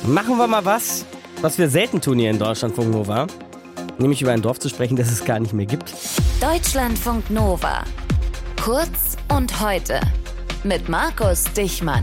Machen wir mal was wir selten tun hier in Deutschlandfunk Nova. Nämlich über ein Dorf zu sprechen, das es gar nicht mehr gibt. Deutschlandfunk Nova. Kurz und heute. Mit Markus Dichmann.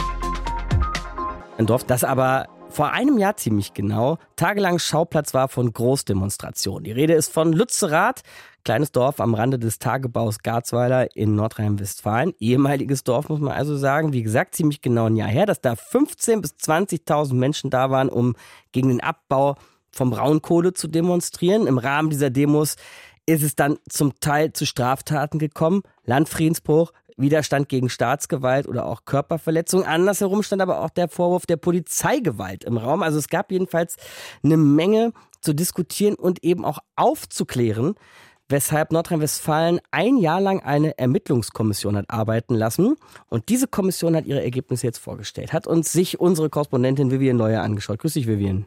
Ein Dorf, das aber vor einem Jahr ziemlich genau tagelang Schauplatz war von Großdemonstrationen. Die Rede ist von Lützerath, kleines Dorf am Rande des Tagebaus Garzweiler in Nordrhein-Westfalen. Ehemaliges Dorf, muss man also sagen. Wie gesagt, ziemlich genau ein Jahr her, dass da 15.000 bis 20.000 Menschen da waren, um gegen den Abbau von Braunkohle zu demonstrieren. Im Rahmen dieser Demos ist es dann zum Teil zu Straftaten gekommen. Landfriedensbruch, Widerstand gegen Staatsgewalt oder auch Körperverletzung. Andersherum stand aber auch der Vorwurf der Polizeigewalt im Raum. Also es gab jedenfalls eine Menge zu diskutieren und eben auch aufzuklären, weshalb Nordrhein-Westfalen ein Jahr lang eine Ermittlungskommission hat arbeiten lassen. Und diese Kommission hat ihre Ergebnisse jetzt vorgestellt, hat uns sich unsere Korrespondentin Vivian Leuer angeschaut. Grüß dich, Vivian.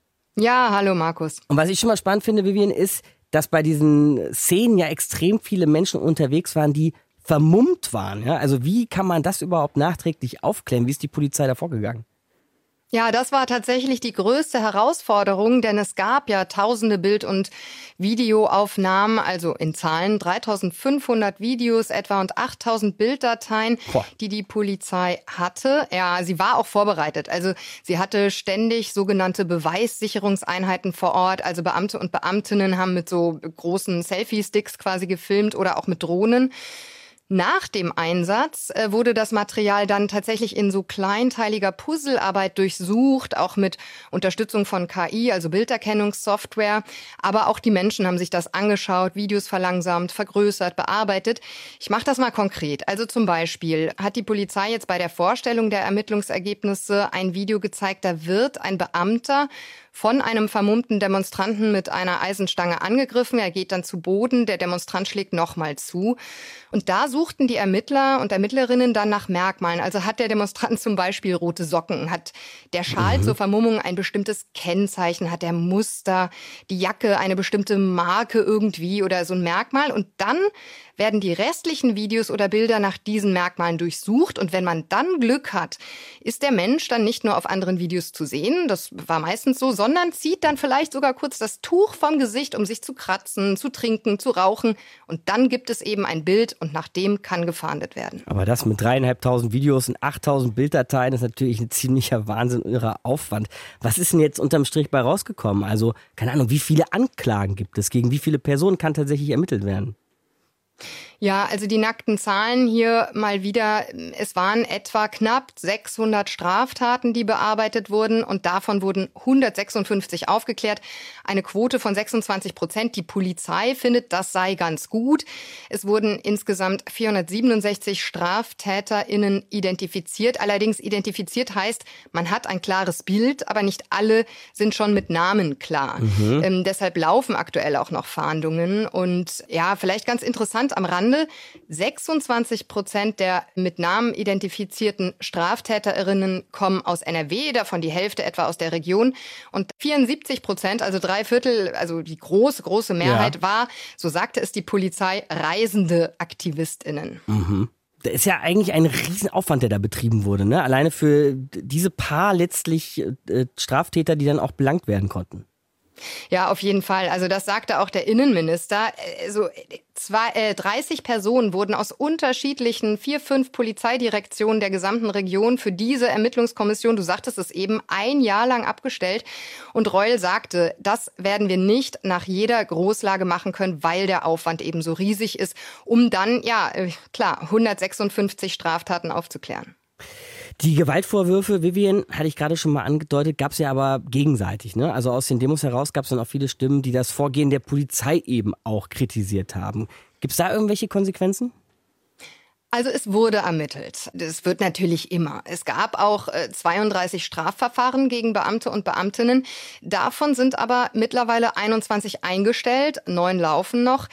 Ja, hallo Markus. Und was ich schon mal spannend finde, Vivian, ist, dass bei diesen Szenen ja extrem viele Menschen unterwegs waren, die vermummt waren. Ja? Also wie kann man das überhaupt nachträglich aufklären? Wie ist die Polizei da vorgegangen? Ja, das war tatsächlich die größte Herausforderung, denn es gab ja tausende Bild- und Videoaufnahmen, also in Zahlen 3.500 Videos etwa und 8.000 Bilddateien, die die Polizei hatte. Ja, sie war auch vorbereitet. Also sie hatte ständig sogenannte Beweissicherungseinheiten vor Ort. Also Beamte und Beamtinnen haben mit so großen Selfie-Sticks quasi gefilmt oder auch mit Drohnen. Nach dem Einsatz wurde das Material dann tatsächlich in so kleinteiliger Puzzlearbeit durchsucht, auch mit Unterstützung von KI, also Bilderkennungssoftware. Aber auch die Menschen haben sich das angeschaut, Videos verlangsamt, vergrößert, bearbeitet. Ich mache das mal konkret. Also zum Beispiel hat die Polizei jetzt bei der Vorstellung der Ermittlungsergebnisse ein Video gezeigt, da wird ein Beamter von einem vermummten Demonstranten mit einer Eisenstange angegriffen. Er geht dann zu Boden, der Demonstrant schlägt nochmal zu. Und da suchten die Ermittler und Ermittlerinnen dann nach Merkmalen. Also hat der Demonstrant zum Beispiel rote Socken, hat der Schal zur Vermummung ein bestimmtes Kennzeichen, hat der Muster, die Jacke eine bestimmte Marke irgendwie oder so ein Merkmal. Und dann werden die restlichen Videos oder Bilder nach diesen Merkmalen durchsucht. Und wenn man dann Glück hat, ist der Mensch dann nicht nur auf anderen Videos zu sehen, das war meistens so, sondern zieht dann vielleicht sogar kurz das Tuch vom Gesicht, um sich zu kratzen, zu trinken, zu rauchen. Und dann gibt es eben ein Bild und nach dem kann gefahndet werden. Aber das mit 3.500 Videos und 8.000 Bilddateien ist natürlich ein ziemlicher Wahnsinn, irrer Aufwand. Was ist denn jetzt unterm Strich bei rausgekommen? Also, keine Ahnung, wie viele Anklagen gibt es? Gegen wie viele Personen kann tatsächlich ermittelt werden? Ja, also die nackten Zahlen hier mal wieder. Es waren etwa knapp 600 Straftaten, die bearbeitet wurden und davon wurden 156 aufgeklärt. Eine Quote von 26%. Die Polizei findet, das sei ganz gut. Es wurden insgesamt 467 StraftäterInnen identifiziert. Allerdings identifiziert heißt, man hat ein klares Bild, aber nicht alle sind schon mit Namen klar. Deshalb laufen aktuell auch noch Fahndungen. Und ja, vielleicht ganz interessant am Rande, 26% der mit Namen identifizierten StraftäterInnen kommen aus NRW, davon die Hälfte etwa aus der Region. Und 74%, also 3/4, also die große Mehrheit war, so sagte es die Polizei, reisende AktivistInnen. Da ist ja eigentlich ein Riesenaufwand, der da betrieben wurde, ne? Alleine für diese paar letztlich Straftäter, die dann auch belangt werden konnten. Ja, auf jeden Fall. Also das sagte auch der Innenminister. 30 Personen wurden aus unterschiedlichen 4-5 Polizeidirektionen der gesamten Region für diese Ermittlungskommission, du sagtest es eben, ein Jahr lang abgestellt. Und Reul sagte, das werden wir nicht nach jeder Großlage machen können, weil der Aufwand eben so riesig ist, um dann, 156 Straftaten aufzuklären. Die Gewaltvorwürfe, Vivian, hatte ich gerade schon mal angedeutet, gab es ja aber gegenseitig, ne? Also aus den Demos heraus gab es dann auch viele Stimmen, die das Vorgehen der Polizei eben auch kritisiert haben. Gibt es da irgendwelche Konsequenzen? Also es wurde ermittelt. Das wird natürlich immer. Es gab auch 32 Strafverfahren gegen Beamte und Beamtinnen. Davon sind aber mittlerweile 21 eingestellt, 9 laufen noch.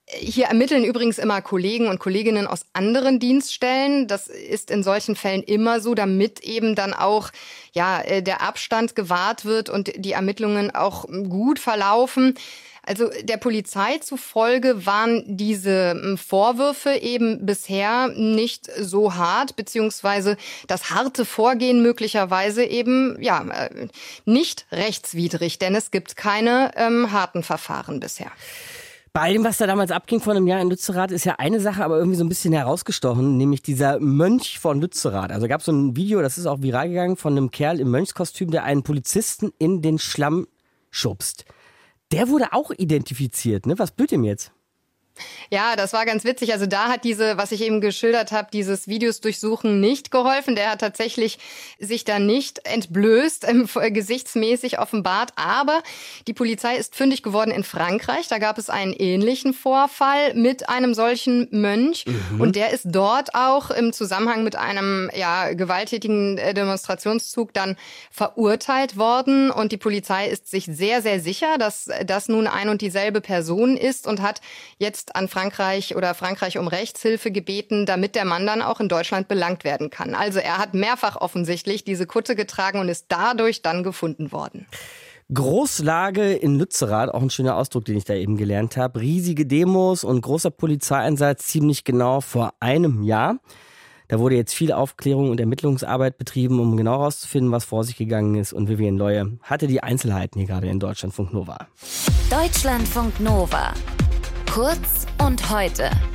Hier ermitteln übrigens immer Kollegen und Kolleginnen aus anderen Dienststellen. Das ist in solchen Fällen immer so, damit eben dann auch der Abstand gewahrt wird und die Ermittlungen auch gut verlaufen. Also der Polizei zufolge waren diese Vorwürfe eben bisher nicht so hart, beziehungsweise das harte Vorgehen möglicherweise eben nicht rechtswidrig, denn es gibt keine harten Verfahren bisher. Bei all dem, was da damals abging vor einem Jahr in Lützerath, ist ja eine Sache aber irgendwie so ein bisschen herausgestochen, nämlich dieser Mönch von Lützerath. Also gab es so ein Video, das ist auch viral gegangen, von einem Kerl im Mönchskostüm, der einen Polizisten in den Schlamm schubst. Der wurde auch identifiziert, ne? Was blüht ihm jetzt? Ja, das war ganz witzig. Also da hat was ich eben geschildert habe, dieses Videos durchsuchen nicht geholfen. Der hat tatsächlich sich da nicht entblößt, gesichtsmäßig offenbart. Aber die Polizei ist fündig geworden in Frankreich. Da gab es einen ähnlichen Vorfall mit einem solchen Mönch. Und der ist dort auch im Zusammenhang mit einem gewalttätigen Demonstrationszug dann verurteilt worden. Und die Polizei ist sich sehr, sehr sicher, dass das nun ein und dieselbe Person ist und hat jetzt an Frankreich um Rechtshilfe gebeten, damit der Mann dann auch in Deutschland belangt werden kann. Also er hat mehrfach offensichtlich diese Kutte getragen und ist dadurch dann gefunden worden. Großlage in Lützerath, auch ein schöner Ausdruck, den ich da eben gelernt habe. Riesige Demos und großer Polizeieinsatz ziemlich genau vor einem Jahr. Da wurde jetzt viel Aufklärung und Ermittlungsarbeit betrieben, um genau herauszufinden, was vor sich gegangen ist. Und Vivian Leue hatte die Einzelheiten hier gerade in Deutschlandfunk Nova. Deutschlandfunk Nova. Kurz und heute.